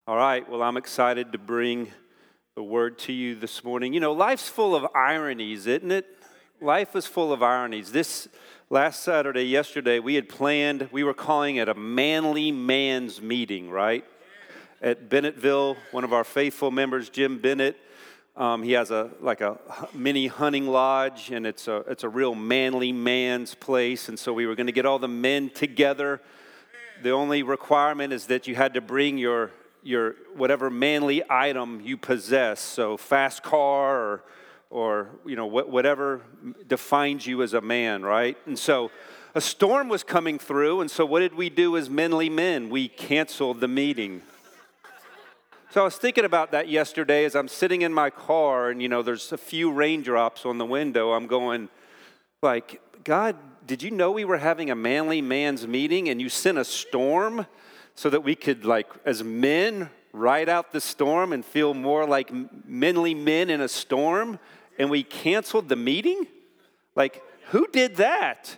All right, well, I'm excited to bring the word to you this morning. You know, life's full of ironies, isn't it? Life is full of ironies. This last Saturday, yesterday, we were calling it a manly man's meeting, right? At Bennetville, one of our faithful members, Jim Bennett, he has a mini hunting lodge, and it's a real manly man's place. And so we were going to get all the men together. The only requirement is that you had to bring your whatever manly item you possess, so fast car or you know whatever defines you as a man, right? And so a storm was coming through, and so what did we do as manly men? We canceled the meeting. So I was thinking about that yesterday as I'm sitting in my car, and you know there's a few raindrops on the window. I'm going like, God, did you know we were having a manly man's meeting and you sent a storm so that we could, like, as men, ride out the storm and feel more like manly men in a storm, and we canceled the meeting? Like, who did that?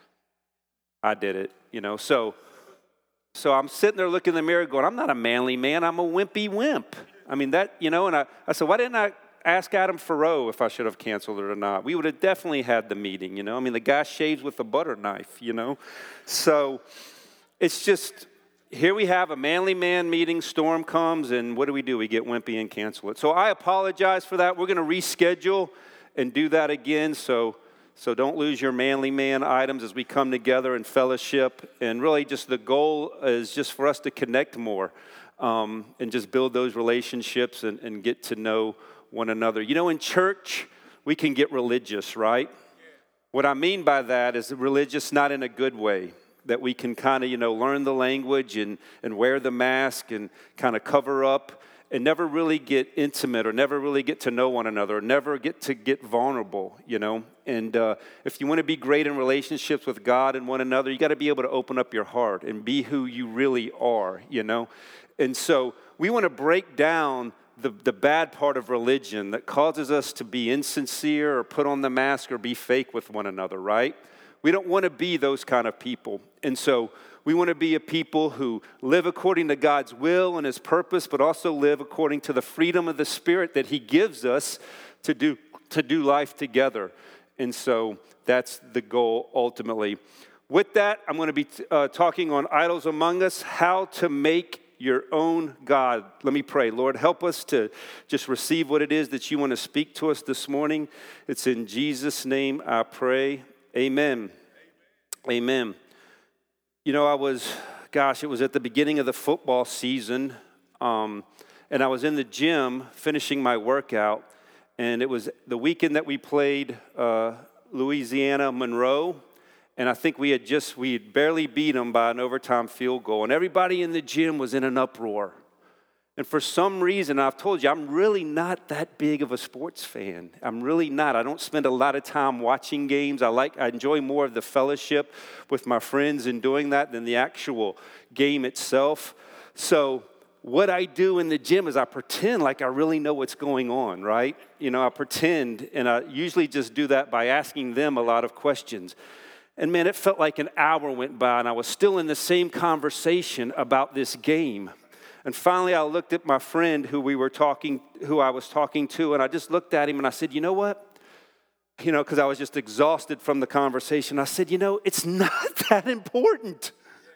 I did it, you know. So I'm sitting there looking in the mirror going, I'm not a manly man, I'm a wimpy wimp. I mean, that, you know, and I said, why didn't I ask Adam Farrow if I should have canceled it or not? We would have definitely had the meeting, you know. I mean, the guy shaves with a butter knife, you know. So it's just, here we have a manly man meeting, storm comes, and what do? We get wimpy and cancel it. So I apologize for that. We're going to reschedule and do that again, so don't lose your manly man items as we come together in fellowship. And really just the goal is just for us to connect more and just build those relationships and get to know one another. You know, in church, we can get religious, right? What I mean by that is religious not in a good way, that we can kind of, you know, learn the language and wear the mask and kind of cover up and never really get intimate or never really get to know one another or never get vulnerable, you know. And if you want to be great in relationships with God and one another, you got to be able to open up your heart and be who you really are, you know. And so we want to break down the bad part of religion that causes us to be insincere or put on the mask or be fake with one another, right? We don't want to be those kind of people. And so we want to be a people who live according to God's will and His purpose, but also live according to the freedom of the Spirit that He gives us to do life together. And so that's the goal ultimately. With that, I'm going to be talking on Idols Among Us, how to make your own God. Let me pray. Lord, help us to just receive what it is that you want to speak to us this morning. It's in Jesus' name I pray. Amen. Amen. You know, it was at the beginning of the football season, and I was in the gym finishing my workout, and it was the weekend that we played Louisiana Monroe, and I think we had barely beat them by an overtime field goal, and everybody in the gym was in an uproar. And for some reason, I've told you, I'm really not that big of a sports fan. I'm really not. I don't spend a lot of time watching games. I enjoy more of the fellowship with my friends in doing that than the actual game itself. So what I do in the gym is I pretend like I really know what's going on, right? You know, I pretend, and I usually just do that by asking them a lot of questions. And man, it felt like an hour went by, and I was still in the same conversation about this game. And finally, I looked at my friend who I was talking to, and I just looked at him and I said, you know what? You know, because I was just exhausted from the conversation. I said, you know, it's not that important.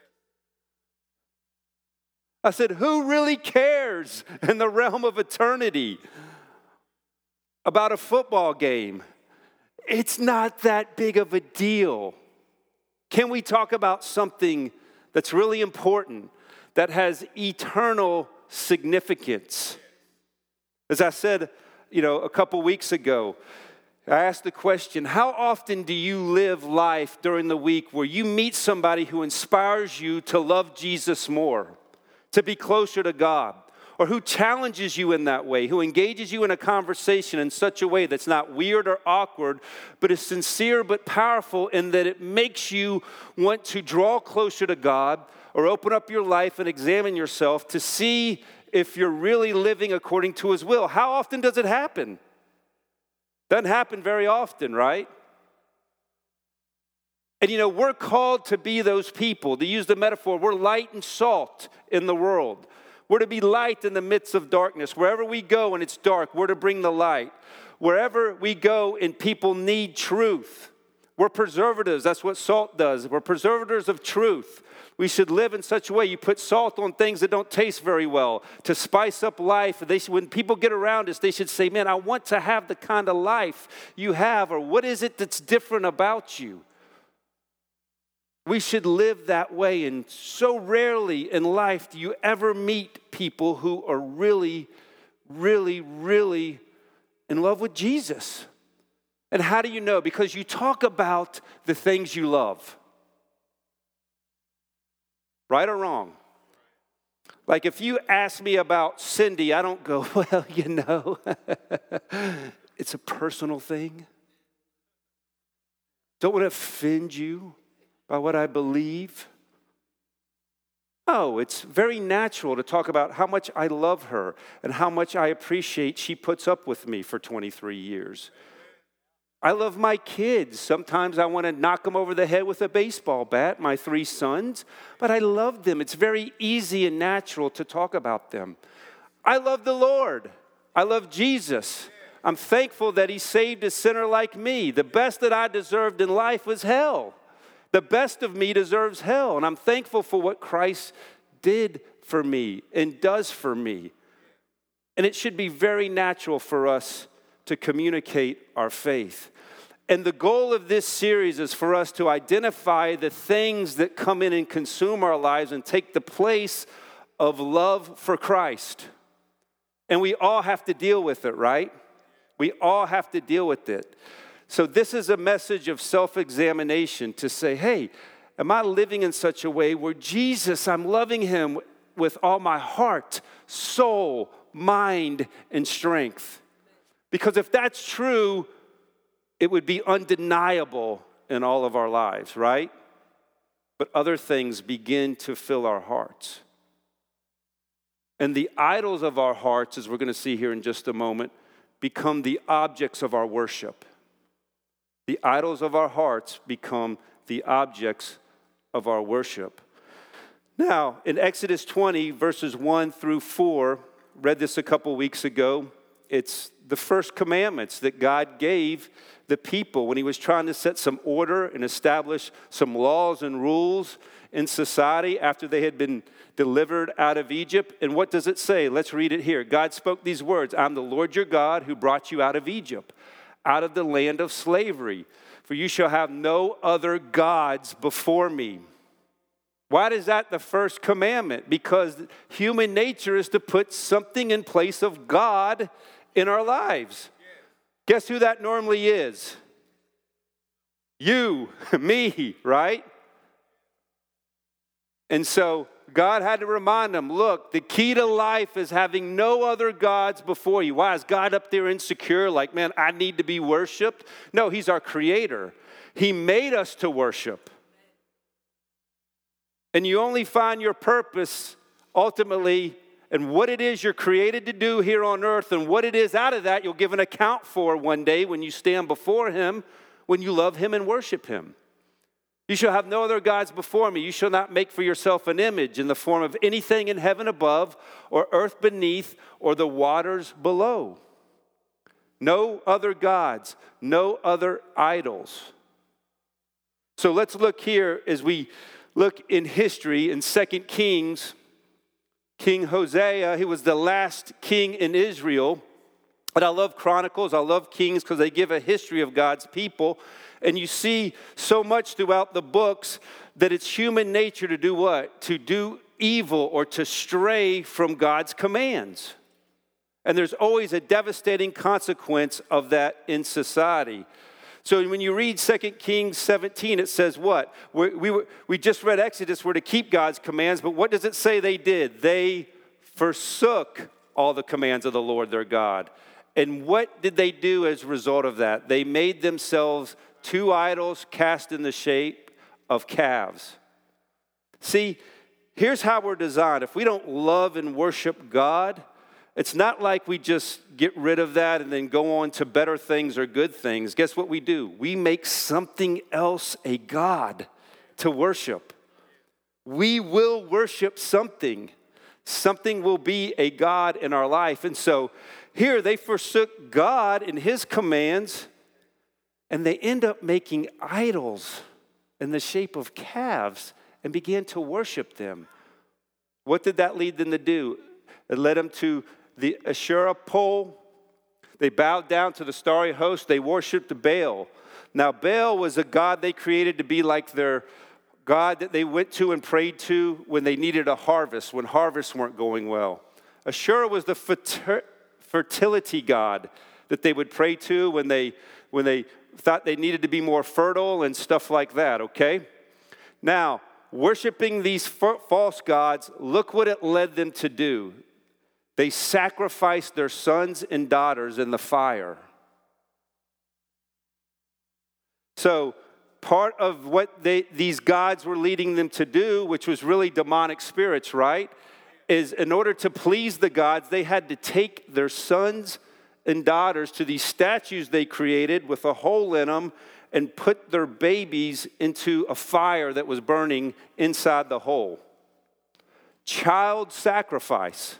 I said, who really cares in the realm of eternity about a football game? It's not that big of a deal. Can we talk about something that's really important, that has eternal significance? As I said, you know, a couple weeks ago, I asked the question, how often do you live life during the week where you meet somebody who inspires you to love Jesus more, to be closer to God, or who challenges you in that way, who engages you in a conversation in such a way that's not weird or awkward, but is sincere but powerful in that it makes you want to draw closer to God, or open up your life and examine yourself to see if you're really living according to His will? How often does it happen? Doesn't happen very often, right? And you know, we're called to be those people. To use the metaphor, we're light and salt in the world. We're to be light in the midst of darkness. Wherever we go and it's dark, we're to bring the light. Wherever we go and people need truth, we're preservatives. That's what salt does. We're preservators of truth. We should live in such a way. You put salt on things that don't taste very well to spice up life. When people get around us, they should say, man, I want to have the kind of life you have, or what is it that's different about you? We should live that way, and so rarely in life do you ever meet people who are really, really, really in love with Jesus. And how do you know? Because you talk about the things you love. Right or wrong? Like if you ask me about Cindy, I don't go, well, it's a personal thing. Don't want to offend you by what I believe. No, it's very natural to talk about how much I love her and how much I appreciate she puts up with me for 23 years. I love my kids. Sometimes I want to knock them over the head with a baseball bat, my 3 sons, but I love them. It's very easy and natural to talk about them. I love the Lord. I love Jesus. I'm thankful that he saved a sinner like me. The best that I deserved in life was hell. The best of me deserves hell, and I'm thankful for what Christ did for me and does for me. And it should be very natural for us to communicate our faith. And the goal of this series is for us to identify the things that come in and consume our lives and take the place of love for Christ. And we all have to deal with it, right? We all have to deal with it. So this is a message of self-examination to say, hey, am I living in such a way where Jesus, I'm loving him with all my heart, soul, mind, and strength? Because if that's true, it would be undeniable in all of our lives, right? But other things begin to fill our hearts. And the idols of our hearts, as we're going to see here in just a moment, become the objects of our worship. The idols of our hearts become the objects of our worship. Now, in Exodus 20, verses 1 through 4, read this a couple weeks ago. It's the first commandments that God gave the people when he was trying to set some order and establish some laws and rules in society after they had been delivered out of Egypt. And what does it say? Let's read it here. God spoke these words, I'm the Lord your God who brought you out of Egypt, out of the land of slavery. For you shall have no other gods before me. Why is that the first commandment? Because human nature is to put something in place of God in our lives. Guess who that normally is? You, me, right? And so God had to remind them, look, the key to life is having no other gods before you. Why? Is God up there insecure? Like, man, I need to be worshiped? No, he's our creator. He made us to worship. And you only find your purpose ultimately in what it is you're created to do here on earth, and what it is out of that you'll give an account for one day when you stand before him, when you love him and worship him. You shall have no other gods before me. You shall not make for yourself an image in the form of anything in heaven above or earth beneath or the waters below. No other gods, no other idols. So let's look here as we look in history in 2 Kings. King Hosea, he was the last king in Israel. But I love Chronicles, I love Kings because they give a history of God's people. And you see so much throughout the books that it's human nature to do what? To do evil or to stray from God's commands. And there's always a devastating consequence of that in society. So when you read 2 Kings 17, it says what? We just read Exodus, we're to keep God's commands, but what does it say they did? They forsook all the commands of the Lord their God. And what did they do as a result of that? They made themselves 2 idols cast in the shape of calves. See, here's how we're designed. If we don't love and worship God, it's not like we just get rid of that and then go on to better things or good things. Guess what we do? We make something else a god to worship. We will worship something. Something will be a God in our life. And so here they forsook God and his commands, and they end up making idols in the shape of calves and began to worship them. What did that lead them to do? It led them to the Asherah pole. They bowed down to the starry host. They worshiped Baal. Now, Baal was a god they created to be like their God that they went to and prayed to when they needed a harvest, when harvests weren't going well. Asherah was the fertility god that they would pray to when they thought they needed to be more fertile and stuff like that, okay? Now, worshiping these false gods, look what it led them to do. They sacrificed their sons and daughters in the fire. So, part of what these gods were leading them to do, which was really demonic spirits, right, is in order to please the gods, they had to take their sons and daughters to these statues they created with a hole in them and put their babies into a fire that was burning inside the hole. Child sacrifice.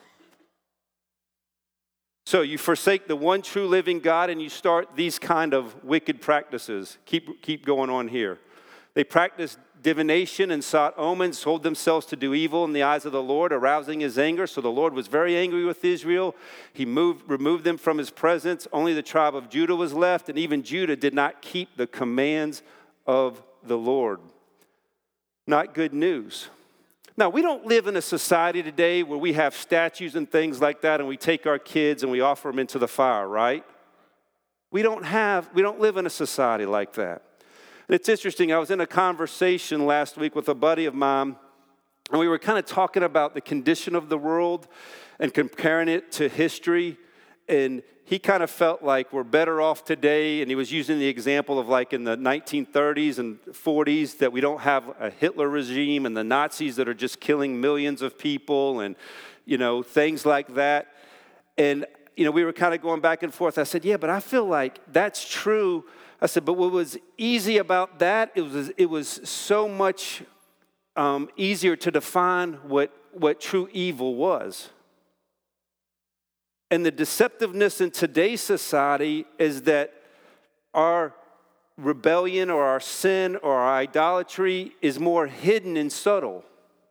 So you forsake the one true living God and you start these kind of wicked practices. Keep going on here. They practiced divination and sought omens, sold themselves to do evil in the eyes of the Lord, arousing his anger. So the Lord was very angry with Israel. He removed them from his presence. Only the tribe of Judah was left, and even Judah did not keep the commands of the Lord. Not good news. Now, we don't live in a society today where we have statues and things like that and we take our kids and we offer them into the fire, right? We don't live in a society like that. And it's interesting, I was in a conversation last week with a buddy of mine, and we were kind of talking about the condition of the world and comparing it to history. And he kind of felt like we're better off today, and he was using the example of like in the 1930s and 40s that we don't have a Hitler regime and the Nazis that are just killing millions of people and, things like that. And, we were kind of going back and forth. I said, yeah, but I feel like that's true. I said, but what was easy about that, it was so much easier to define what true evil was. And the deceptiveness in today's society is that our rebellion or our sin or our idolatry is more hidden and subtle.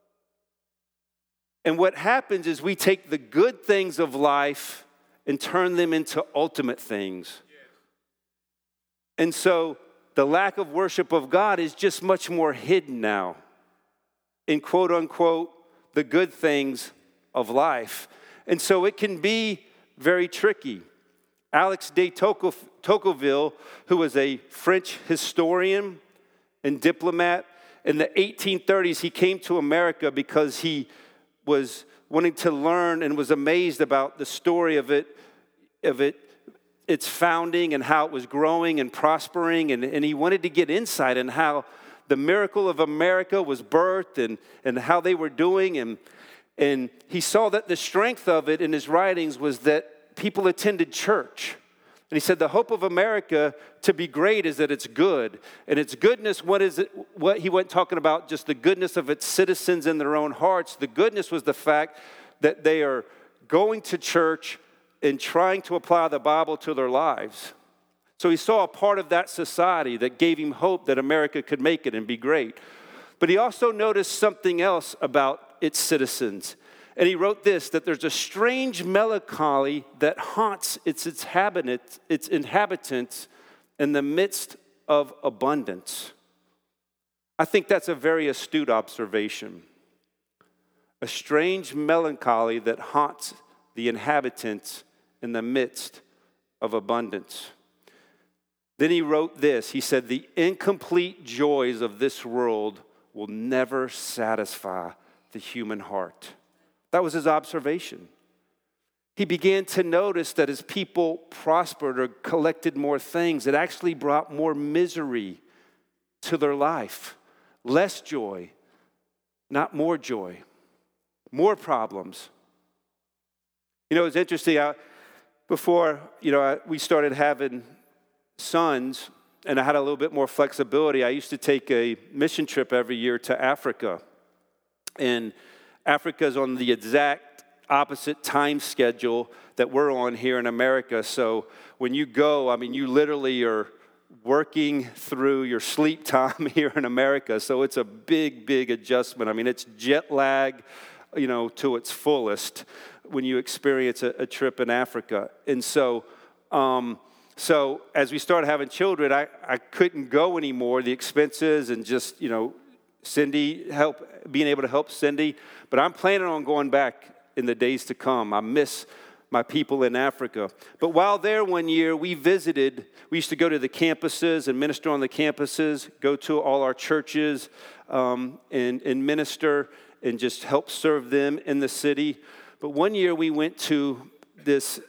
And what happens is we take the good things of life and turn them into ultimate things. And so the lack of worship of God is just much more hidden now in quote unquote the good things of life. And so it can be very tricky. Alex de Tocqueville, who was a French historian and diplomat, in the 1830s, he came to America because he was wanting to learn and was amazed about the story of its founding and how it was growing and prospering. And he wanted to get insight in how the miracle of America was birthed and how they were doing. And he saw that the strength of it in his writings was that people attended church. And he said the hope of America to be great is that it's good. And its goodness, what is it? What he wasn't talking about just the goodness of its citizens in their own hearts. The goodness was the fact that they are going to church and trying to apply the Bible to their lives. So he saw a part of that society that gave him hope that America could make it and be great. But he also noticed something else about its citizens. And he wrote this, that there's a strange melancholy that haunts its inhabitants in the midst of abundance. I think that's a very astute observation. A strange melancholy that haunts the inhabitants in the midst of abundance. Then he wrote this. He said, the incomplete joys of this world will never satisfy the human heart. That was his observation. He began to notice that as people prospered or collected more things, it actually brought more misery to their life. Less joy, not more joy. More problems. It's interesting. Before we started having sons, and I had a little bit more flexibility, I used to take a mission trip every year to Africa. And Africa is on the exact opposite time schedule that we're on here in America. So when you go, I mean, you literally are working through your sleep time here in America. So it's a big, big adjustment. I mean, it's jet lag, to its fullest when you experience a trip in Africa. And so as we started having children, I couldn't go anymore. The expenses and just, being able to help Cindy. But I'm planning on going back in the days to come. I miss my people in Africa. But while there one year, we used to go to the campuses and minister on the campuses, go to all our churches and minister and just help serve them in the city. But one year we went to this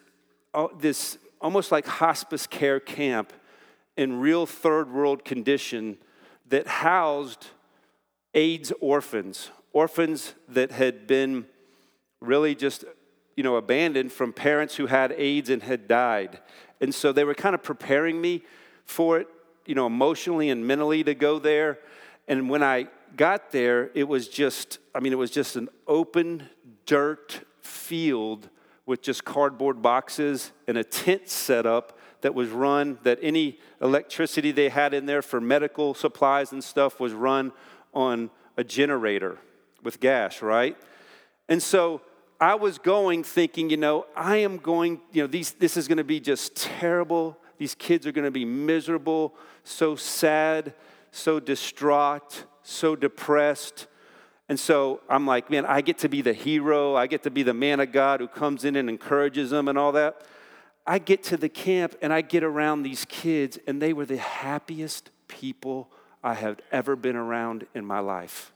almost like hospice care camp in real third world condition that housed AIDS orphans that had been really just, abandoned from parents who had AIDS and had died. And so they were kind of preparing me for it, emotionally and mentally to go there. And when I got there, it was just an open dirt field with just cardboard boxes and a tent set up that was run, that any electricity they had in there for medical supplies and stuff was run on a generator with gas, right? And so I was going thinking, I am going, this is going to be just terrible. These kids are going to be miserable, so sad, so distraught, so depressed. And so I'm like, man, I get to be the hero. I get to be the man of God who comes in and encourages them and all that. I get to the camp and I get around these kids, and they were the happiest people I have ever been around in my life.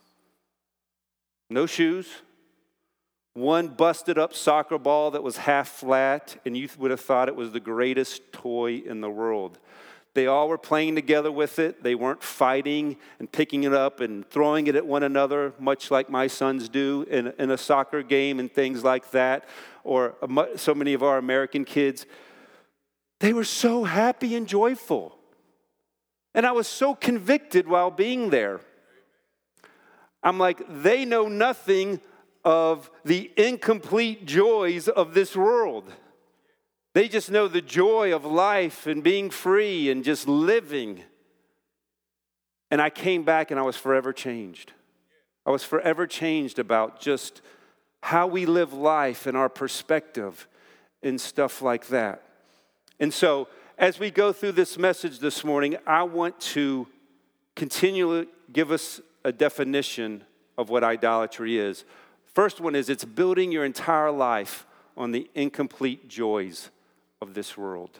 No shoes. One busted up soccer ball that was half flat, and you would have thought it was the greatest toy in the world. They all were playing together with it. They weren't fighting and picking it up and throwing it at one another, much like my sons do in a soccer game and things like that, or so many of our American kids. They were so happy and joyful. And I was so convicted while being there. I'm like, they know nothing of the incomplete joys of this world. They just know the joy of life and being free and just living. And I came back and I was forever changed. I was forever changed about just how we live life and our perspective and stuff like that. And so as we go through this message this morning, I want to continually give us a definition of what idolatry is. First one is it's building your entire life on the incomplete joys of this world.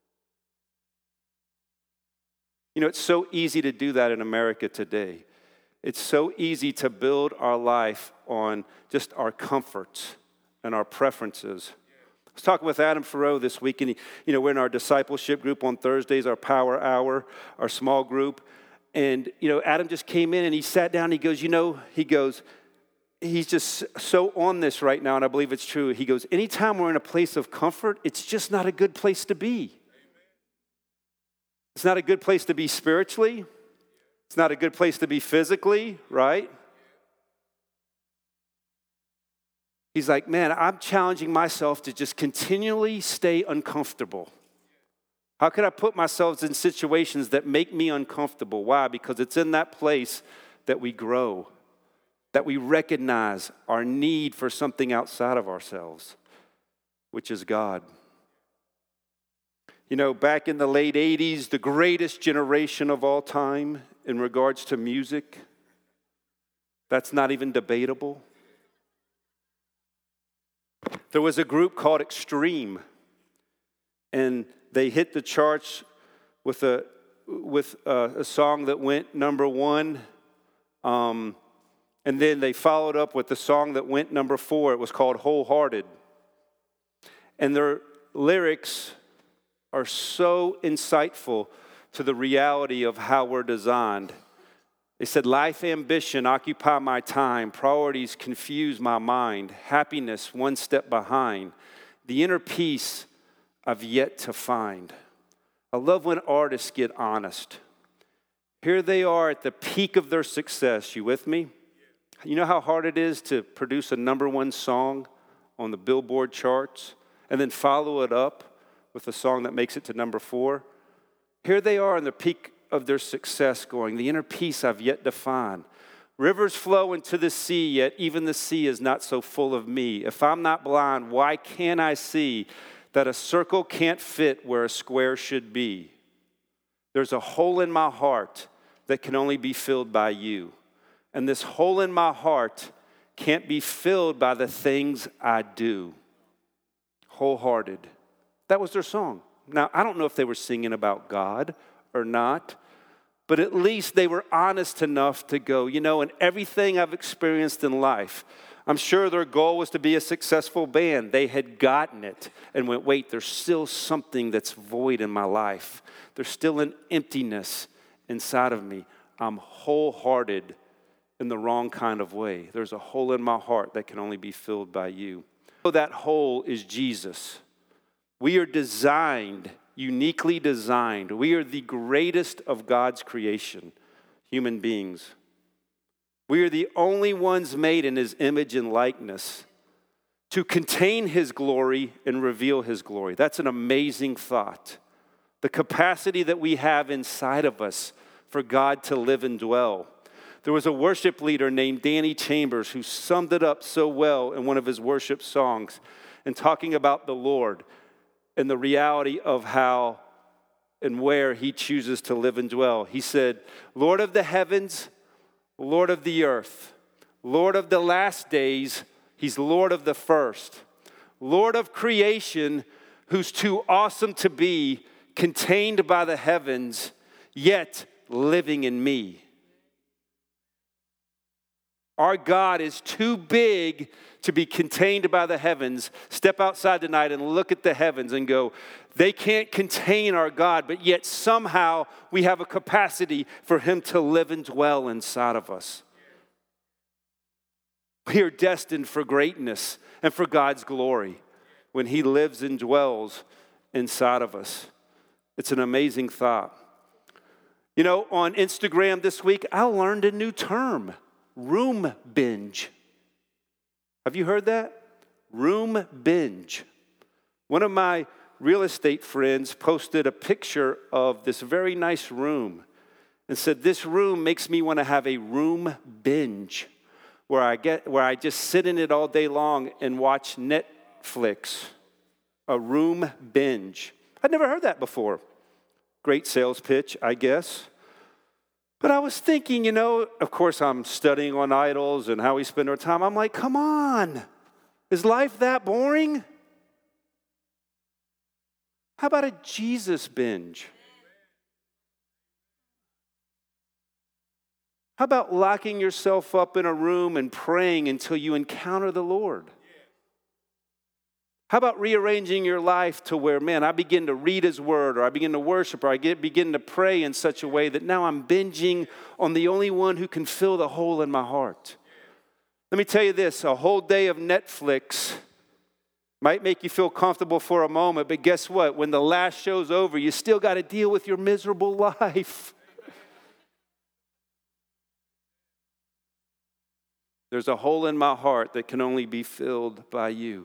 It's so easy to do that in America today. It's so easy to build our life on just our comforts and our preferences. I was talking with Adam Farrow this week, and we're in our discipleship group on Thursdays, our power hour, our small group. And, Adam just came in and he sat down and he goes, he's just so on this right now, and I believe it's true. He goes, anytime we're in a place of comfort, it's just not a good place to be. It's not a good place to be spiritually. It's not a good place to be physically, right? He's like, man, I'm challenging myself to just continually stay uncomfortable. How can I put myself in situations that make me uncomfortable? Why? Because it's in that place that we grow, that we recognize our need for something outside of ourselves, which is God. Back in the late 80s, the greatest generation of all time in regards to music, that's not even debatable. There was a group called Extreme, and they hit the charts with a song that went number one. And then they followed up with the song that went number 4. It was called Wholehearted. And their lyrics are so insightful to the reality of how we're designed. They said, life ambition occupy my time. Priorities confuse my mind. Happiness one step behind. The inner peace I've yet to find. I love when artists get honest. Here they are at the peak of their success. You with me? You know how hard it is to produce a number one song on the Billboard charts, and then follow it up with a song that makes it to number 4. Here they are in the peak of their success going, the inner peace I've yet to find. Rivers flow into the sea, yet even the sea is not so full of me. If I'm not blind, why can't I see that a circle can't fit where a square should be? There's a hole in my heart that can only be filled by you. And this hole in my heart can't be filled by the things I do. Wholehearted. That was their song. Now, I don't know if they were singing about God or not, but at least they were honest enough to go, in everything I've experienced in life, I'm sure their goal was to be a successful band. They had gotten it and went, wait, there's still something that's void in my life. There's still an emptiness inside of me. I'm wholehearted in the wrong kind of way. There's a hole in my heart that can only be filled by you. So that hole is Jesus. We are designed, uniquely designed. We are the greatest of God's creation, human beings. We are the only ones made in His image and likeness to contain His glory and reveal His glory. That's an amazing thought. The capacity that we have inside of us for God to live and dwell. There was a worship leader named Danny Chambers who summed it up so well in one of his worship songs and talking about the Lord and the reality of how and where He chooses to live and dwell. He said, Lord of the heavens, Lord of the earth, Lord of the last days, He's Lord of the first. Lord of creation, who's too awesome to be contained by the heavens, yet living in me. Our God is too big to be contained by the heavens. Step outside tonight and look at the heavens and go, they can't contain our God, but yet somehow we have a capacity for Him to live and dwell inside of us. We are destined for greatness and for God's glory when He lives and dwells inside of us. It's an amazing thought. On Instagram this week, I learned a new term. Room binge. Have you heard that? Room binge. One of my real estate friends posted a picture of this very nice room and said, this room makes me want to have a room binge where I just sit in it all day long and watch Netflix. A room binge. I'd never heard that before. Great sales pitch, I guess. But I was thinking, of course I'm studying on idols and how we spend our time. I'm like, come on. Is life that boring? How about a Jesus binge? How about locking yourself up in a room and praying until you encounter the Lord? How about rearranging your life to where, I begin to read His Word, or I begin to worship, or I begin to pray in such a way that now I'm binging on the only one who can fill the hole in my heart. Let me tell you this, a whole day of Netflix might make you feel comfortable for a moment, but guess what? When the last show's over, you still got to deal with your miserable life. There's a hole in my heart that can only be filled by you.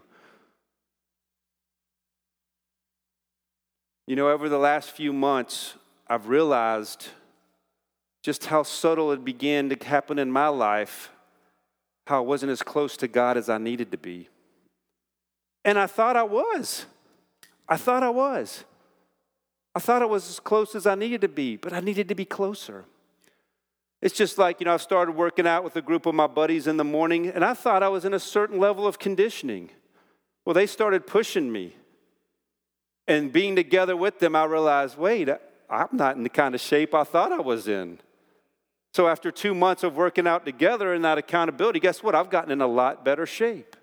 Over the last few months, I've realized just how subtle it began to happen in my life, how I wasn't as close to God as I needed to be. And I thought I was. I thought I was as close as I needed to be, but I needed to be closer. It's just like, I started working out with a group of my buddies in the morning, and I thought I was in a certain level of conditioning. Well, they started pushing me. And being together with them, I realized, wait, I'm not in the kind of shape I thought I was in. So after 2 months of working out together and that accountability, guess what? I've gotten in a lot better shape.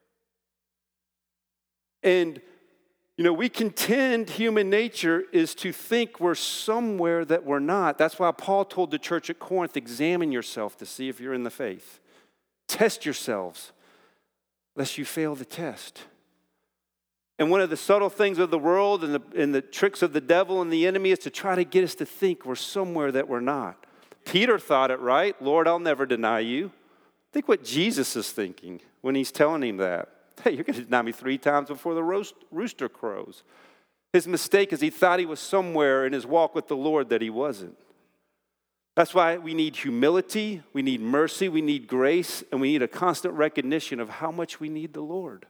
And, we contend human nature is to think we're somewhere that we're not. That's why Paul told the church at Corinth, examine yourself to see if you're in the faith. Test yourselves, lest you fail the test. And one of the subtle things of the world and the tricks of the devil and the enemy is to try to get us to think we're somewhere that we're not. Peter thought it right. Lord, I'll never deny you. Think what Jesus is thinking when He's telling him that. Hey, you're going to deny me 3 times before the rooster crows. His mistake is he thought he was somewhere in his walk with the Lord that he wasn't. That's why we need humility, we need mercy, we need grace, and we need a constant recognition of how much we need the Lord.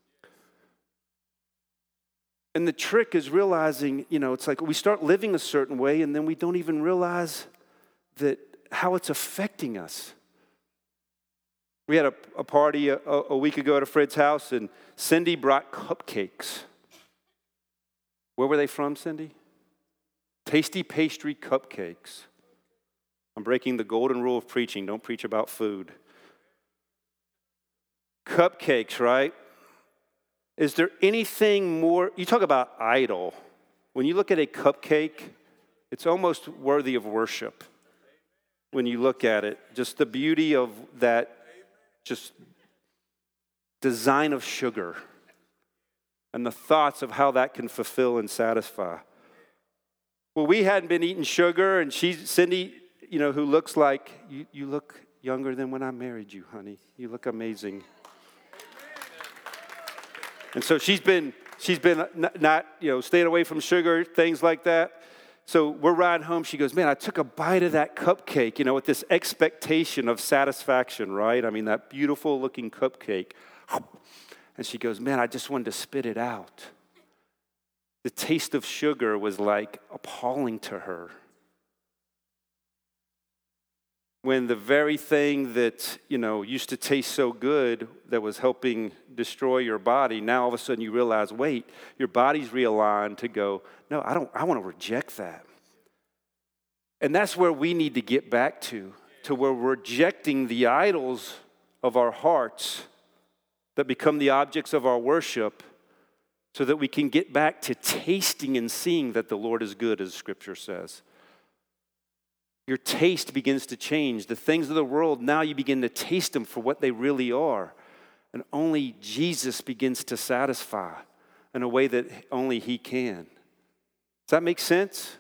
And the trick is realizing, it's like we start living a certain way and then we don't even realize that how it's affecting us. We had a party a week ago at a Fred's house, and Cindy brought cupcakes. Where were they from, Cindy? Tasty Pastry Cupcakes. I'm breaking the golden rule of preaching. Don't preach about food. Cupcakes, right? Is there anything more? You talk about idol. When you look at a cupcake, it's almost worthy of worship. When you look at it, just the beauty of that, just design of sugar and the thoughts of how that can fulfill and satisfy. Well, we hadn't been eating sugar, and Cindy, who looks like, you look younger than when I married you, honey. You look amazing. And so she's been not staying away from sugar, things like that. So we're riding home. She goes, man, I took a bite of that cupcake, with this expectation of satisfaction, right? I mean, that beautiful looking cupcake. And she goes, man, I just wanted to spit it out. The taste of sugar was like appalling to her. When the very thing that, used to taste so good that was helping destroy your body, now all of a sudden you realize, wait, your body's realigned to go, no, I want to reject that. And that's where we need to get back to where we're rejecting the idols of our hearts that become the objects of our worship so that we can get back to tasting and seeing that the Lord is good, as Scripture says. Your taste begins to change. The things of the world, now you begin to taste them for what they really are. And only Jesus begins to satisfy in a way that only He can. Does that make sense?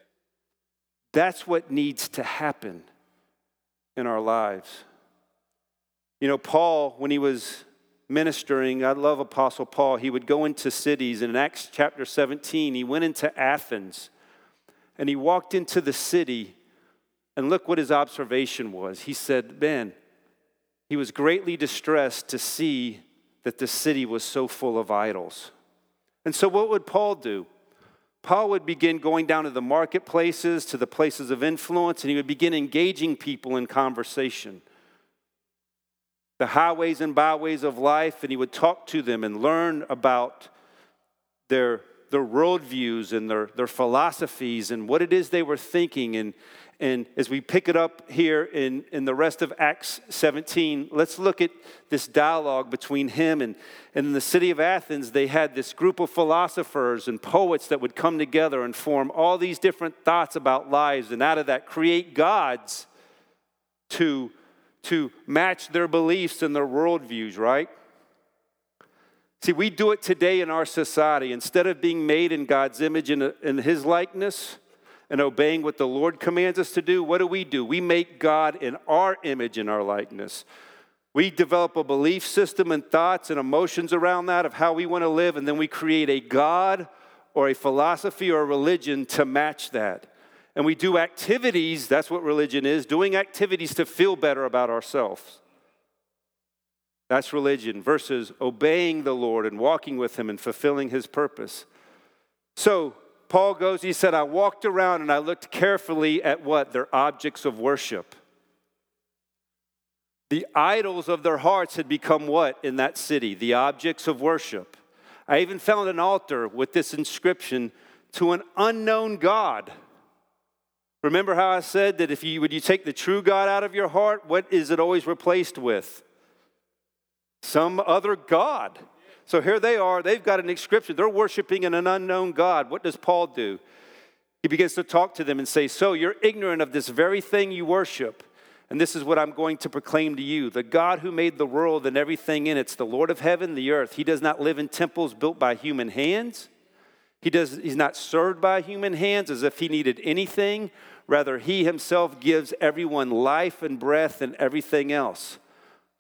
That's what needs to happen in our lives. Paul, when he was ministering, I love Apostle Paul. He would go into cities. In Acts chapter 17, he went into Athens. And he walked into the city. And look what his observation was. He said, man, he was greatly distressed to see that the city was so full of idols. And so what would Paul do? Paul would begin going down to the marketplaces, to the places of influence, and he would begin engaging people in conversation. The highways and byways of life, and he would talk to them and learn about their worldviews and their philosophies and what it is they were thinking. And as we pick it up here in the rest of Acts 17, let's look at this dialogue between him and in the city of Athens. They had this group of philosophers and poets that would come together and form all these different thoughts about lives, and out of that create gods to match their beliefs and their worldviews, right? See, we do it today in our society. Instead of being made in God's image and in His likeness and obeying what the Lord commands us to do, what do? We make God in our image and our likeness. We develop a belief system and thoughts and emotions around that of how we want to live, and then we create a God or a philosophy or a religion to match that. And we do activities, that's what religion is, doing activities to feel better about ourselves. That's religion versus obeying the Lord and walking with Him and fulfilling His purpose. So Paul goes, he said, I walked around and I looked carefully at what? Their objects of worship. The idols of their hearts had become what in that city? The objects of worship. I even found an altar with this inscription, to an unknown God. Remember how I said that when you take the true God out of your heart, what is it always replaced with? Some other God. So here they are. They've got an inscription. They're worshiping an unknown God. What does Paul do? He begins to talk to them and say, so you're ignorant of this very thing you worship. And this is what I'm going to proclaim to you. The God who made the world and everything in it's the Lord of heaven, the earth. He does not live in temples built by human hands. He's not served by human hands as if He needed anything. Rather, He Himself gives everyone life and breath and everything else.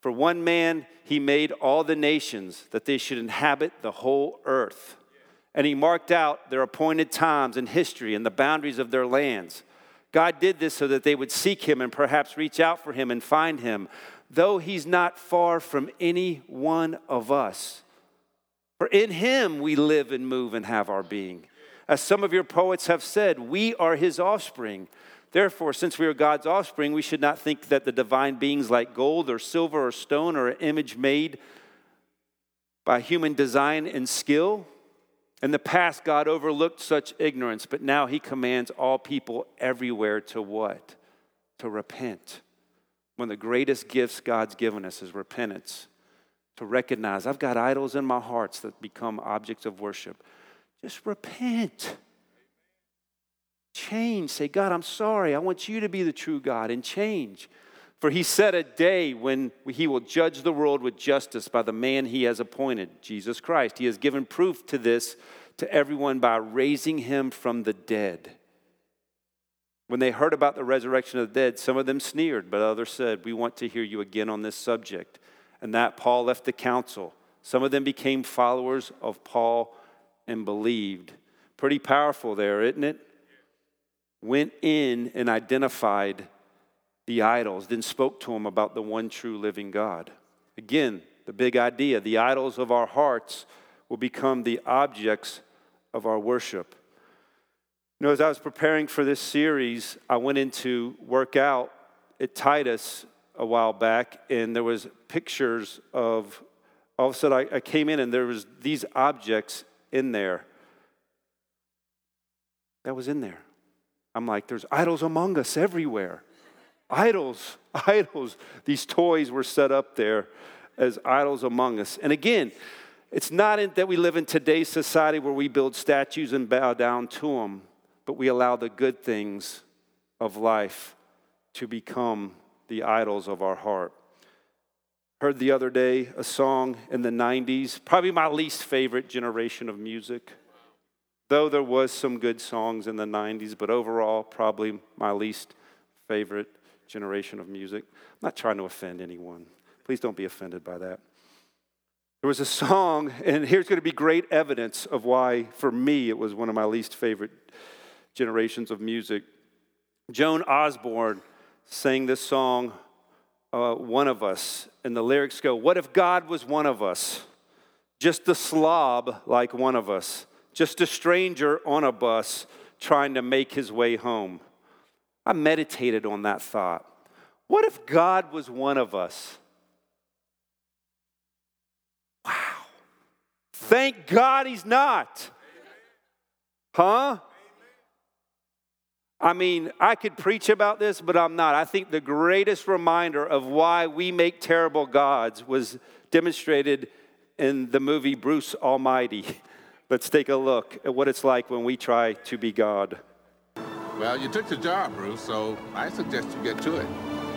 For one man he made all the nations, that they should inhabit the whole earth. And he marked out their appointed times in history and the boundaries of their lands. God did this so that they would seek him and perhaps reach out for him and find him, though he's not far from any one of us. For in him we live and move and have our being. As some of your poets have said, we are his offspring. Therefore, since we are God's offspring, we should not think that the divine beings like gold or silver or stone or an image made by human design and skill. In the past, God overlooked such ignorance, but now he commands all people everywhere to what? To repent. One of the greatest gifts God's given us is repentance. To recognize, I've got idols in my hearts that become objects of worship. Just repent. Change. Say, God, I'm sorry. I want you to be the true God, and change. For he set a day when he will judge the world with justice by the man he has appointed, Jesus Christ. He has given proof to this to everyone by raising him from the dead. When they heard about the resurrection of the dead, some of them sneered, but others said, we want to hear you again on this subject. And that Paul left the council. Some of them became followers of Paul and believed. Pretty powerful there, isn't it? Went in and identified the idols, then spoke to them about the one true living God. Again, the big idea, the idols of our hearts will become the objects of our worship. You know, as I was preparing for this series, I went in to work out at Titus a while back, and there was pictures of, all of a sudden I came in and there was these objects in there. That was in there. I'm like, there's idols among us everywhere. Idols. These toys were set up there as idols among us. And again, it's not that we live in today's society where we build statues and bow down to them, but we allow the good things of life to become the idols of our heart. Heard the other day a song in the 90s, probably my least favorite generation of music. Though there was some good songs in the 90s, but overall, probably my least favorite generation of music. I'm not trying to offend anyone. Please don't be offended by that. There was a song, and here's going to be great evidence of why, for me, it was one of my least favorite generations of music. Joan Osborne sang this song, One of Us, and the lyrics go, what if God was one of us? Just a slob like one of us. Just a stranger on a bus trying to make his way home. I meditated on that thought. What if God was one of us? Wow. Thank God he's not. Huh? I mean, I could preach about this, but I'm not. I think the greatest reminder of why we make terrible gods was demonstrated in the movie Bruce Almighty. Let's take a look at what it's like when we try to be God. Well, you took the job, Bruce, so I suggest you get to it.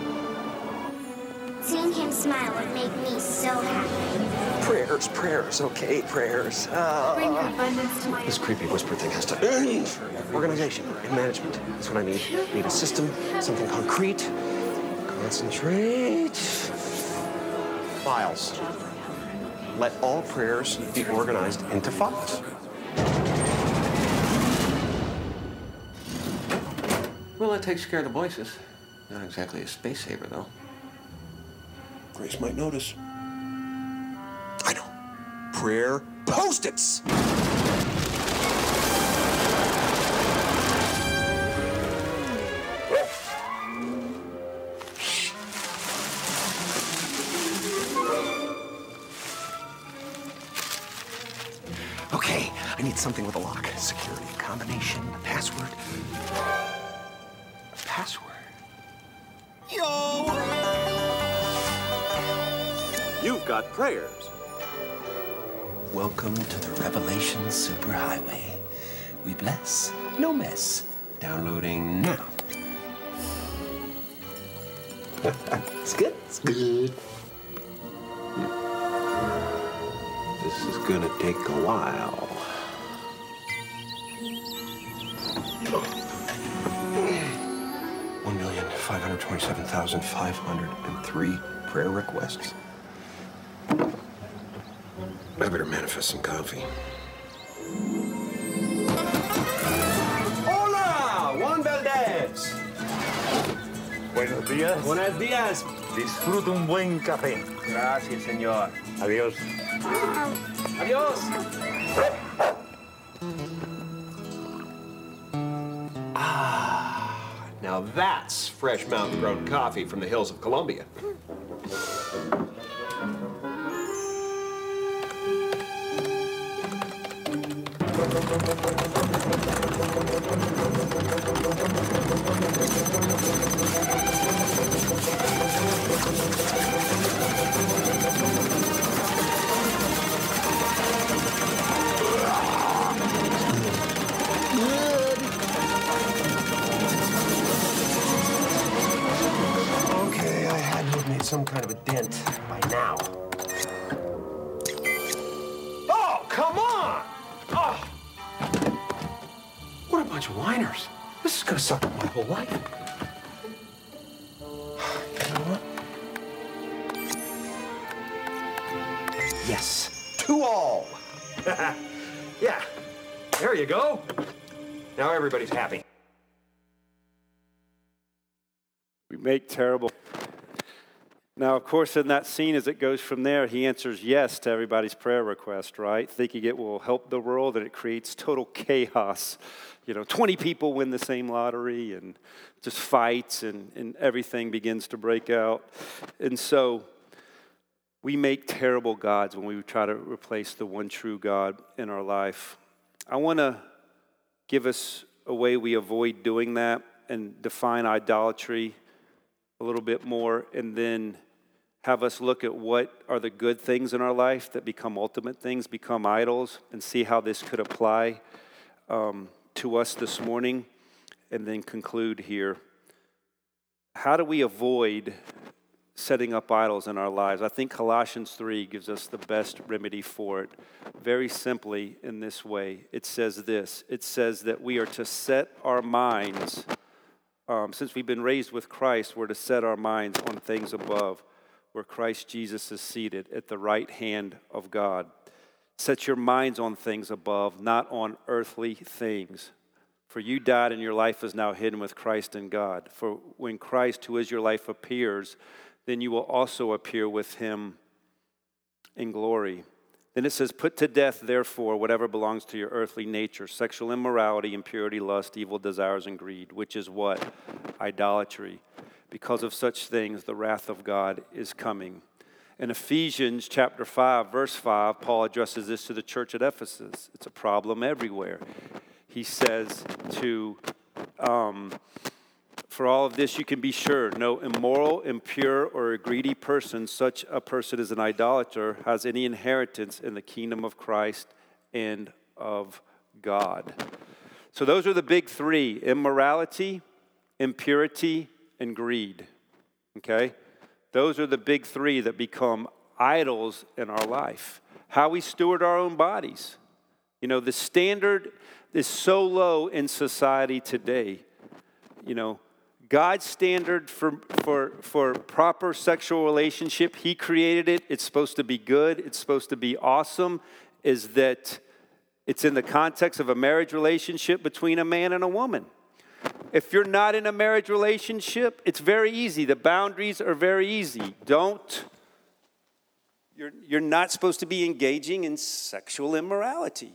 Seeing him smile would make me so happy. Prayers, okay, prayers. Bring your abundance to my... This creepy whisper thing has to end. Organization and management. That's what I need. I need a system, something concrete. Concentrate. Files. Let all prayers be organized into files. Well, that takes care of the voices. Not exactly a space saver, though. Grace might notice. I know. Prayer Post-its! Okay, I need something with a lock. Security, combination, a password. A password? Yo! You've got prayers. Welcome to the Revelation Superhighway. We bless, no mess. Downloading now. It's good. It's good. This is gonna take a while. $1,527,503. prayer requests. I better manifest some coffee. Hola, Juan Valdez. Buenos días. Buenos días. Disfruta un buen café. Gracias, señor. Adiós. Adiós. Now that's fresh mountain-grown coffee from the hills of Colombia. Okay, I had to have made some kind of a dent by now. Oh, come on! Oh! What a bunch of whiners. This is gonna suck up my whole life. You know what? Yes, 2-all. Yeah, there you go. Now everybody's happy. We make terrible. Now, of course, in that scene, as it goes from there, he answers yes to everybody's prayer request, right? Thinking it will help the world, and it creates total chaos. 20 people win the same lottery, and just fights, and everything begins to break out. And so we make terrible gods when we try to replace the one true God in our life. I want to give us a way we avoid doing that and define idolatry a little bit more, and then have us look at what are the good things in our life that become ultimate things, become idols, and see how this could apply to us this morning, and then conclude here. How do we avoid setting up idols in our lives? I think Colossians 3 gives us the best remedy for it. Very simply in this way. It says this. It says that we are to set our minds, since we've been raised with Christ, we're to set our minds on things above, where Christ Jesus is seated at the right hand of God. Set your minds on things above, not on earthly things. For you died, and your life is now hidden with Christ in God. For when Christ, who is your life, appears, then you will also appear with him in glory. Then it says, put to death, therefore, whatever belongs to your earthly nature, sexual immorality, impurity, lust, evil desires, and greed, which is what? Idolatry. Because of such things, the wrath of God is coming. In Ephesians chapter 5, verse 5, Paul addresses this to the church at Ephesus. It's a problem everywhere. He says for all of this you can be sure, no immoral, impure, or a greedy person, such a person as an idolater, has any inheritance in the kingdom of Christ and of God. So those are the big three: immorality, impurity, and greed. Okay? Those are the big three that become idols in our life. How we steward our own bodies. The standard is so low in society today. God's standard for proper sexual relationship, he created it. It's supposed to be good. It's supposed to be awesome. Is that it's in the context of a marriage relationship between a man and a woman. If you're not in a marriage relationship, it's very easy. The boundaries are very easy. You're not supposed to be engaging in sexual immorality.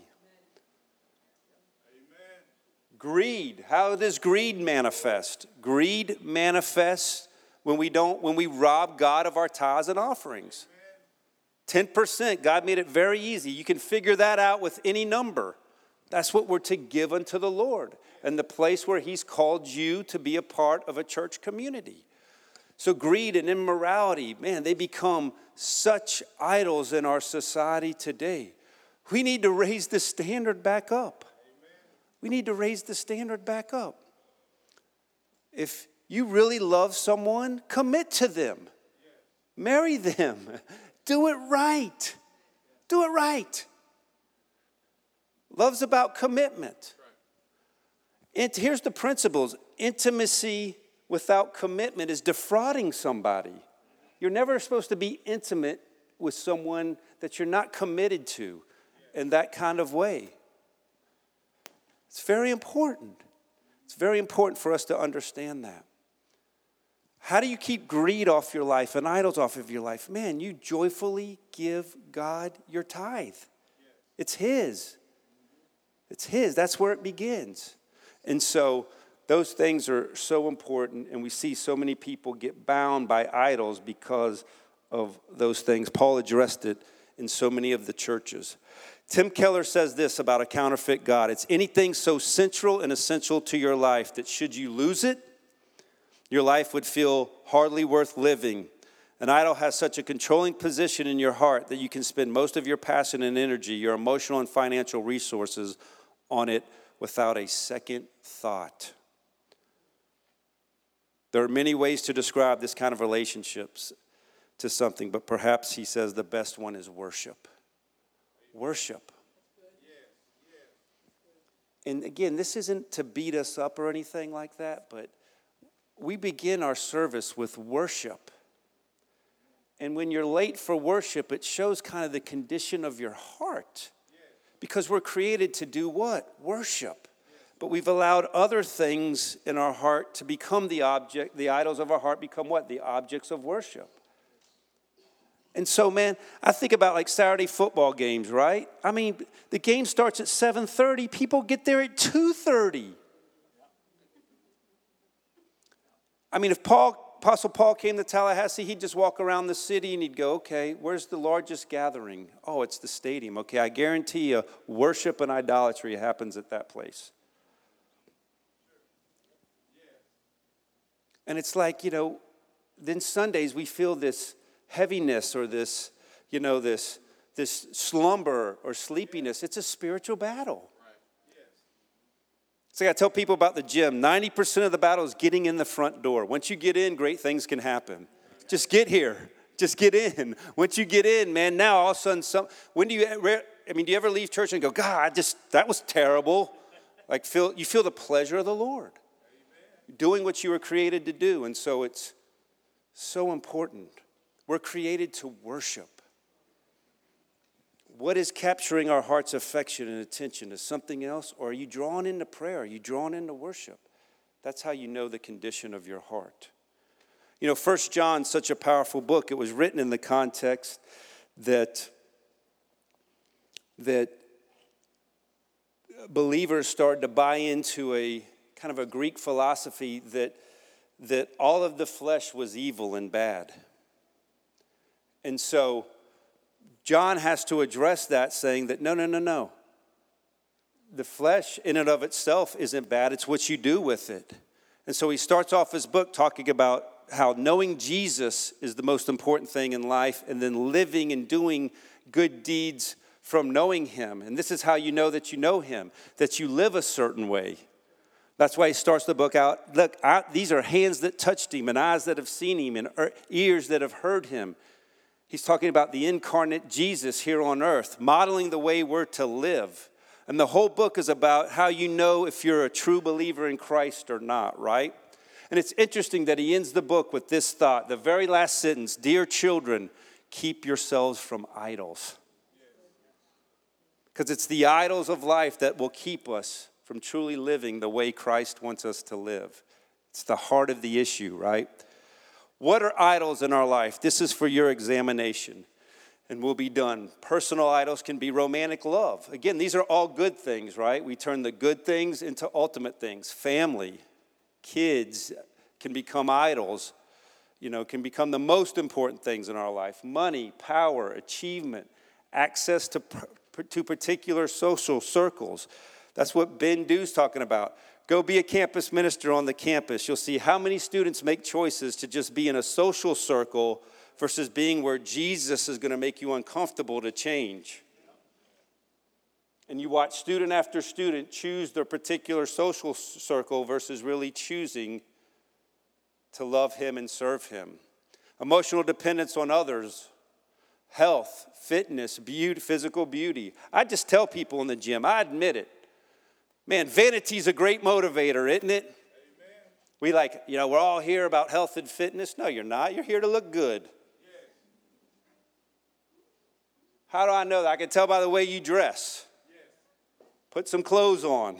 Greed. How does greed manifest? Greed manifests when we rob God of our tithes and offerings. 10%. God made it very easy. You can figure that out with any number. That's what we're to give unto the Lord, and the place where he's called you to be a part of a church community. So greed and immorality, man, they become such idols in our society today. We need to raise the standard back up. We need to raise the standard back up. If you really love someone, commit to them. Marry them. Do it right. Do it right. Love's about commitment. And here's the principles. Intimacy without commitment is defrauding somebody. You're never supposed to be intimate with someone that you're not committed to in that kind of way. It's very important. It's very important for us to understand that. How do you keep greed off your life and idols off of your life? Man, you joyfully give God your tithe. It's His. It's His. That's where it begins. And so those things are so important, and we see so many people get bound by idols because of those things. Paul addressed it in so many of the churches. Tim Keller says this about a counterfeit God. It's anything so central and essential to your life that should you lose it, your life would feel hardly worth living. An idol has such a controlling position in your heart that you can spend most of your passion and energy, your emotional and financial resources on it without a second thought. There are many ways to describe this kind of relationships to something, but perhaps he says the best one is worship. Worship. And again, this isn't to beat us up or anything like that, but we begin our service with worship. And when you're late for worship, it shows kind of the condition of your heart. Because we're created to do what? Worship. But we've allowed other things in our heart to become the object. The idols of our heart become what? The objects of worship. And so, man, I think about like Saturday football games, right? I mean, the game starts at 7:30. People get there at 2:30. I mean, if Apostle Paul came to Tallahassee, he'd just walk around the city and he'd go, okay, where's the largest gathering? Oh, it's the stadium. Okay, I guarantee you worship and idolatry happens at that place. And it's like, then Sundays we feel this heaviness or this slumber or sleepiness. It's a spiritual battle. So I tell people about the gym. 90% of the battle is getting in the front door. Once you get in, great things can happen. Just get here. Just get in. Once you get in, man, now all of a sudden, do you ever leave church and go, God, that was terrible? Like you feel the pleasure of the Lord. Doing what you were created to do. And so it's so important. We're created to worship. What is capturing our heart's affection and attention? Is something else? Or are you drawn into prayer? Are you drawn into worship? That's how you know the condition of your heart. 1 John, such a powerful book. It was written in the context that believers started to buy into a kind of a Greek philosophy that all of the flesh was evil and bad. And so John has to address that, saying that no. The flesh in and of itself isn't bad. It's what you do with it. And so he starts off his book talking about how knowing Jesus is the most important thing in life, and then living and doing good deeds from knowing him. And this is how you know that you know him, that you live a certain way. That's why he starts the book out, look, these are hands that touched him and eyes that have seen him and ears that have heard him. He's talking about the incarnate Jesus here on earth, modeling the way we're to live. And the whole book is about how you know if you're a true believer in Christ or not, right? And it's interesting that he ends the book with this thought, the very last sentence, dear children, keep yourselves from idols. Because it's the idols of life that will keep us from truly living the way Christ wants us to live. It's the heart of the issue, right? What are idols in our life? This is for your examination, and we'll be done. Personal idols can be romantic love. Again, these are all good things, right? We turn the good things into ultimate things. Family, kids can become idols, can become the most important things in our life. Money, power, achievement, access to particular social circles. That's what Ben Dew's talking about. Go be a campus minister on the campus. You'll see how many students make choices to just be in a social circle versus being where Jesus is going to make you uncomfortable to change. And you watch student after student choose their particular social circle versus really choosing to love him and serve him. Emotional dependence on others, health, fitness, beauty, physical beauty. I just tell people in the gym, I admit it. Man, vanity's a great motivator, isn't it? Amen. We we're all here about health and fitness. No, you're not. You're here to look good. How do I know that? I can tell by the way you dress. Put some clothes on.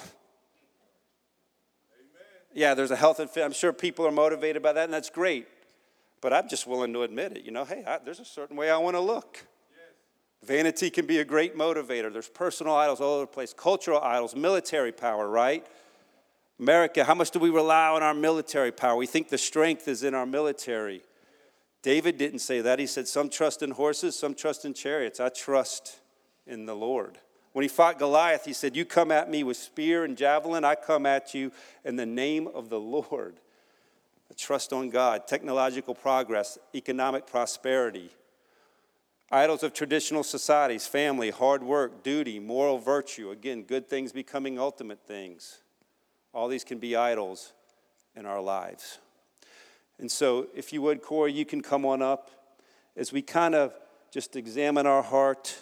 Yeah, there's a health and fit. I'm sure people are motivated by that, and that's great. But I'm just willing to admit it. Hey, there's a certain way I want to look. Vanity can be a great motivator. There's personal idols all over the place. Cultural idols, military power, right? America, how much do we rely on our military power? We think the strength is in our military. David didn't say that. He said, some trust in horses, some trust in chariots. I trust in the Lord. When he fought Goliath, he said, you come at me with spear and javelin. I come at you in the name of the Lord. I trust on God. Technological progress, economic prosperity. Idols of traditional societies, family, hard work, duty, moral virtue. Again, good things becoming ultimate things. All these can be idols in our lives. And so, if you would, Corey, you can come on up as we kind of just examine our heart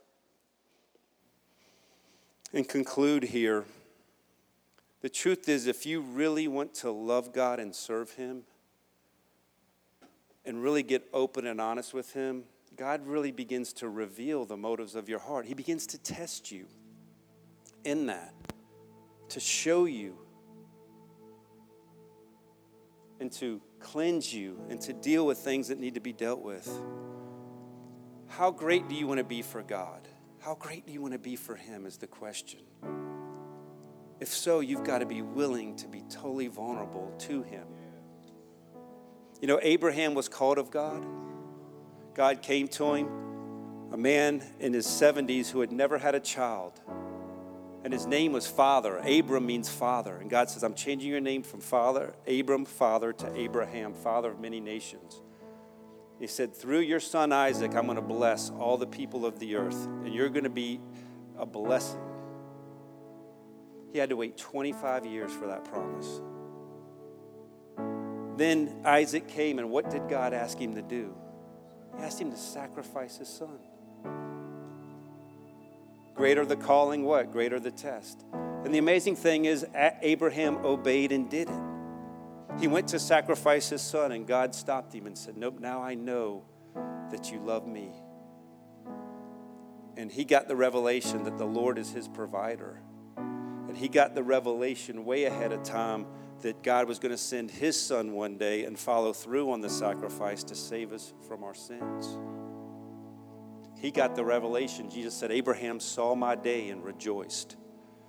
and conclude here. The truth is, if you really want to love God and serve Him and really get open and honest with Him, God really begins to reveal the motives of your heart. He begins to test you in that, to show you and to cleanse you and to deal with things that need to be dealt with. How great do you want to be for God? How great do you want to be for Him is the question. If so, you've got to be willing to be totally vulnerable to Him. Abraham was called of God. God came to him, a man in his 70s who had never had a child. And his name was Father. Abram means father. And God says, I'm changing your name from father, Abram, father, to Abraham, father of many nations. He said, through your son Isaac, I'm going to bless all the people of the earth. And you're going to be a blessing. He had to wait 25 years for that promise. Then Isaac came, and what did God ask him to do? He asked him to sacrifice his son. Greater the calling, what? Greater the test. And the amazing thing is, Abraham obeyed and did it. He went to sacrifice his son, and God stopped him and said, nope, now I know that you love me. And he got the revelation that the Lord is his provider. And he got the revelation way ahead of time that God was going to send his son one day and follow through on the sacrifice to save us from our sins. He got the revelation. Jesus said, Abraham saw my day and rejoiced.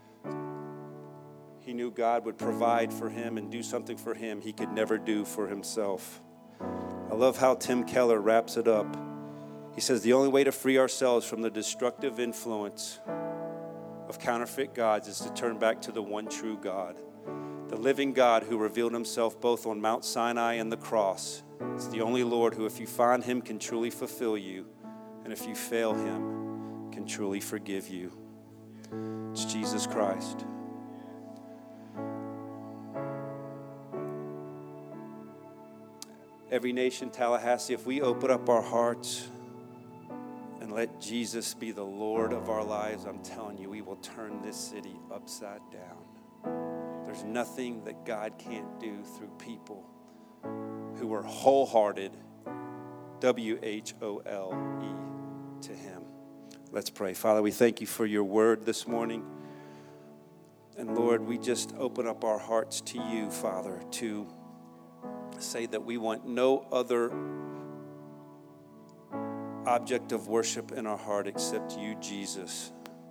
He knew God would provide for him and do something for him he could never do for himself. I love how Tim Keller wraps it up. He says, the only way to free ourselves from the destructive influence of counterfeit gods is to turn back to the one true God. The living God who revealed himself both on Mount Sinai and the cross. It's the only Lord who, if you find him, can truly fulfill you. And if you fail him, can truly forgive you. It's Jesus Christ. Every Nation, Tallahassee, if we open up our hearts and let Jesus be the Lord of our lives, I'm telling you, we will turn this city upside down. There's nothing that God can't do through people who are wholehearted, W-H-O-L-E, to him. Let's pray. Father, we thank you for your word this morning. And Lord, we just open up our hearts to you, Father, to say that we want no other object of worship in our heart except you, Jesus.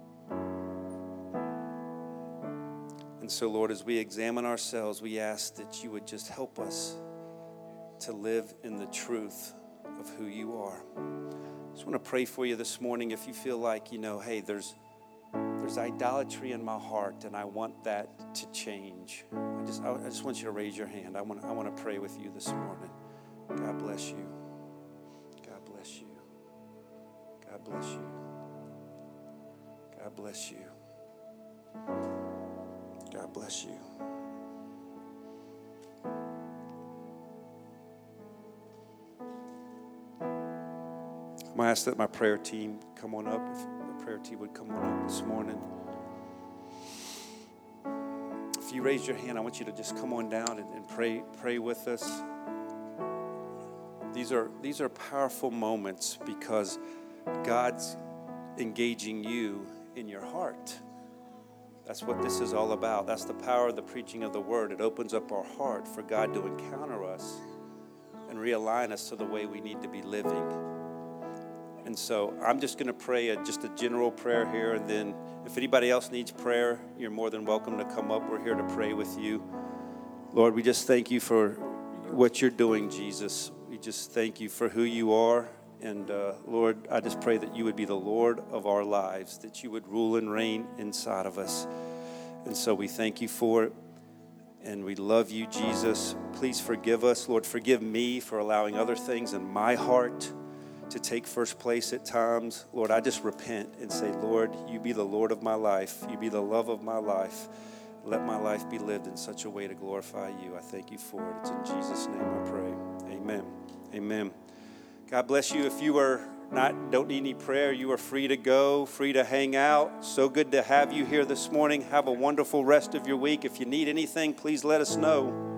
And so, Lord, as we examine ourselves, we ask that you would just help us to live in the truth of who you are. I just want to pray for you this morning if you feel like, hey, there's idolatry in my heart and I want that to change. I just want you to raise your hand. I want to pray with you this morning. God bless you. God bless you. God bless you. God bless you. God bless you. I'm going to ask that my prayer team come on up. If the prayer team would come on up this morning. If you raise your hand, I want you to just come on down and pray with us. These are powerful moments because God's engaging you in your heart. That's what this is all about. That's the power of the preaching of the word. It opens up our heart for God to encounter us and realign us to the way we need to be living. And so I'm just going to pray just a general prayer here, and then if anybody else needs prayer, you're more than welcome to come up. We're here to pray with you. Lord, we just thank you for what you're doing, Jesus. We just thank you for who you are. And Lord, I just pray that you would be the Lord of our lives, that you would rule and reign inside of us. And so we thank you for it. And we love you, Jesus. Please forgive us. Lord, forgive me for allowing other things in my heart to take first place at times. Lord, I just repent and say, Lord, you be the Lord of my life. You be the love of my life. Let my life be lived in such a way to glorify you. I thank you for it. It's in Jesus' name I pray. Amen. Amen. God bless you. If you don't need any prayer, you are free to go, free to hang out. So good to have you here this morning. Have a wonderful rest of your week. If you need anything, please let us know.